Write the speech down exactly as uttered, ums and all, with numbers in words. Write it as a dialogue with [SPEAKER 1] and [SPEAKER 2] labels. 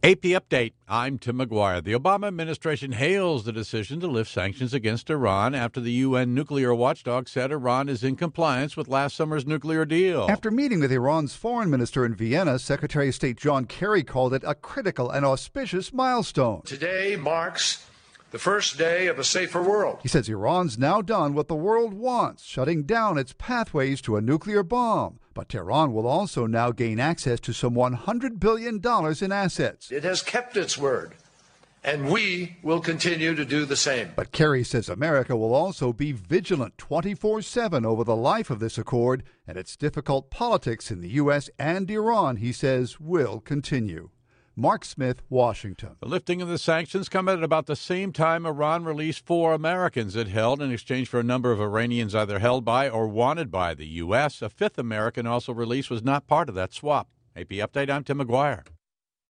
[SPEAKER 1] A P Update. I'm Tim McGuire. The Obama administration hails the decision to lift sanctions against Iran after the U N nuclear watchdog said Iran is in compliance with last summer's nuclear deal.
[SPEAKER 2] After meeting with Iran's foreign minister in Vienna, Secretary of State John Kerry called it a critical and auspicious milestone.
[SPEAKER 3] Today marks the first day of a safer world.
[SPEAKER 2] He says Iran's now done what the world wants, shutting down its pathways to a nuclear bomb. But Tehran will also now gain access to some one hundred billion dollars in assets.
[SPEAKER 3] It has kept its word, and we will continue to do the same.
[SPEAKER 2] But Kerry says America will also be vigilant twenty-four seven over the life of this accord, and its difficult politics in the U S and Iran, he says, will continue. Mark Smith, Washington.
[SPEAKER 1] The lifting of the sanctions come at about the same time Iran released four Americans it held in exchange for a number of Iranians either held by or wanted by the U S. A fifth American also released was not part of that swap. A P Update, I'm Tim McGuire.